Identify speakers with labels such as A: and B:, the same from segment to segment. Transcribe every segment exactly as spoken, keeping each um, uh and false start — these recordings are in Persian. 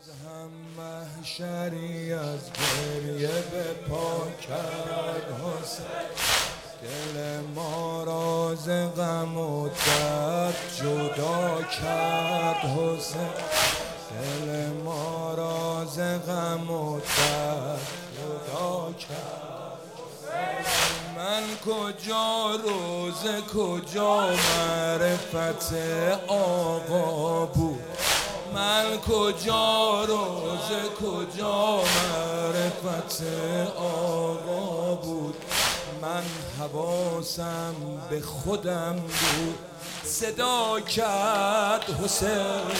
A: باز هم محشری از گریه به پا کرد حسین. دل ما را ز غم و درد جدا کرد حسین. دل ما را ز غم و درد جدا کرد. من کجا روز کجا معرفت آقا بود. من کجا روز کجا معرفت آقا بود. من حواسم به خودم بود صدا کرد حسین.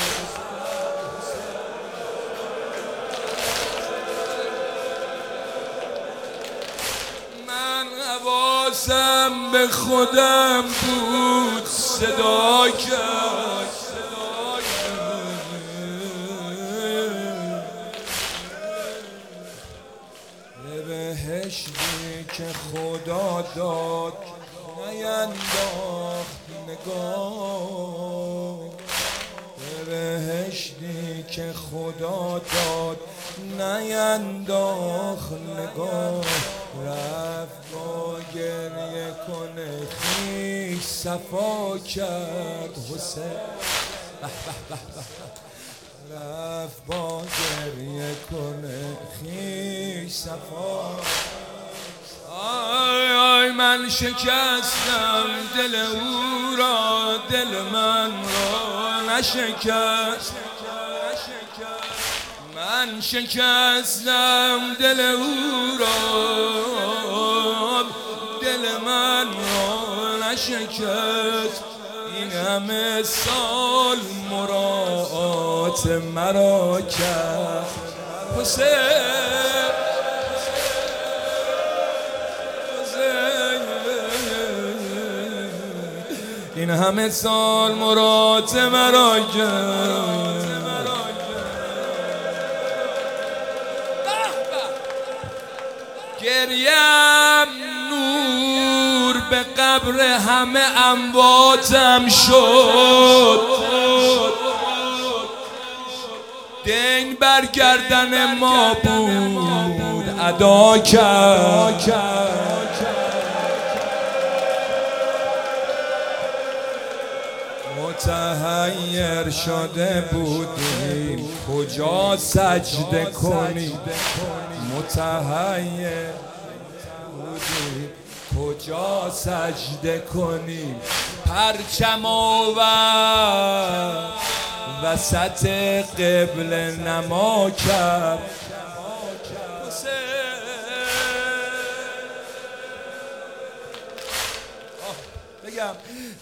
A: من حواسم به خودم بود صدا کرد. بهشتی که خدا داد نینداخت نگاه. بهشتی که خدا داد نینداخت نگاه. رفت با گریه کنه خویش صفا کرد حسین. رفت با گریه کنه خویش صفا. آی آی من شکستم دل او را، دل من را نشکست. من شکستم دل او را، دل من را نشکست. این همه سال مراعات مرا کرد حسین. این همه سال مراعات مرا کرد. گریم نور به قبر همه امواتم شد. دین برگردن ما بود ادا کرد. متحیر شده بودیم کجا سجده کنیم. متحیر بودیم کجا سجده کنیم. پرچم آورد وسط قبله نما کرد. بگم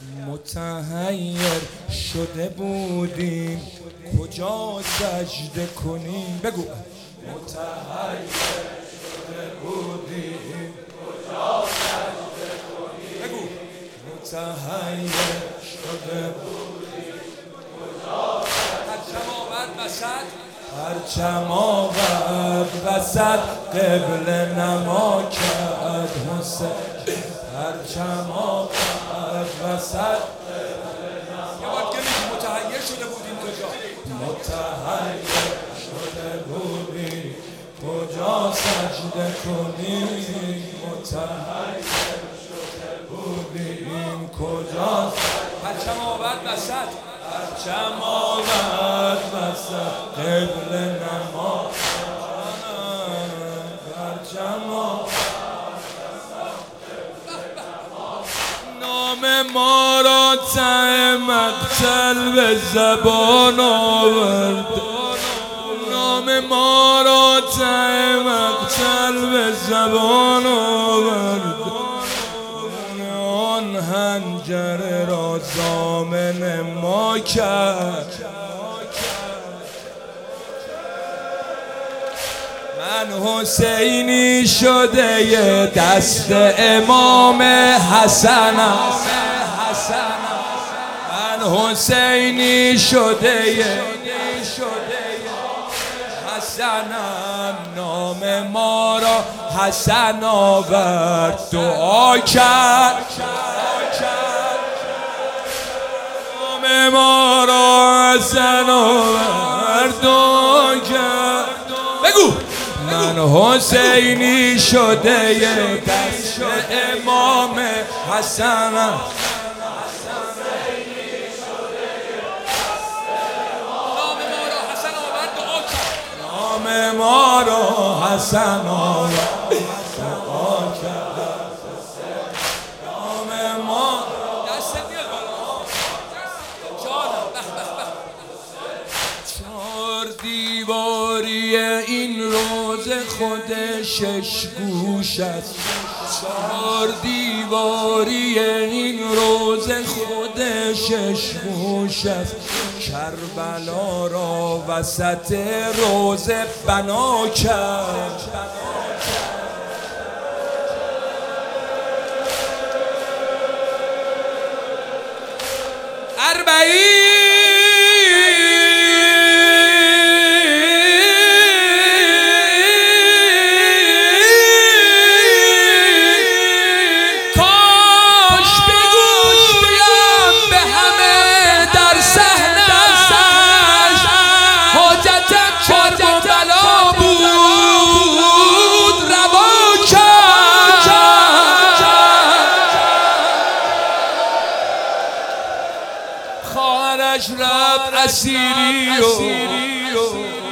A: متحیر شده بودیم کجا سجده کنیم. بگو متحیر شده بودیم کجا سجده کنیم. بگو متحیر شده بودیم کجا پرچم آورد وسط. پرچم آورد وسط قبله نما کرد حسین. پرچم آورد وسط قبله نما کرد. متحیر شده بودیم کجا. متحیر شده بودیم کجا سجده کنیم. متحیر شده بودیم کجا پرچم آورد وسط. پرچم آورد وسط قبله نما. پرچم آورد نام ما را ته مقتل به زبان آورد. نام ما را ته مقتل به زبان آورد. آن حنجره را ضامن ما کرد. من حسینی شده ی دست امام حسنم. من حسینی شده ی حسنم. نام ما را حسن آورد دعا کرد. نام نام ما را حسن آورد کرد. بگو من حسینی شده ی دست امام حسن. نام ما را حسن آورد دعا کرد. نام ما دست بیاد بالا جانم. چهار دیواری این روز خود شش گوش است. چهار دیواری این روز خود شش گوش است. کربلا را وسط روز بنا کرد. اربعین خواهرش رفت اسیری و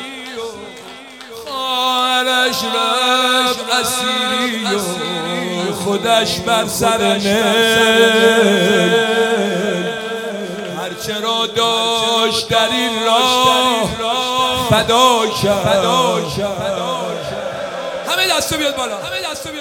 A: خواهرش رفت اسیری و خودش بر سر نل. هرچه را داشت در این راه فدا کرد. همه دستو بیاد بالا.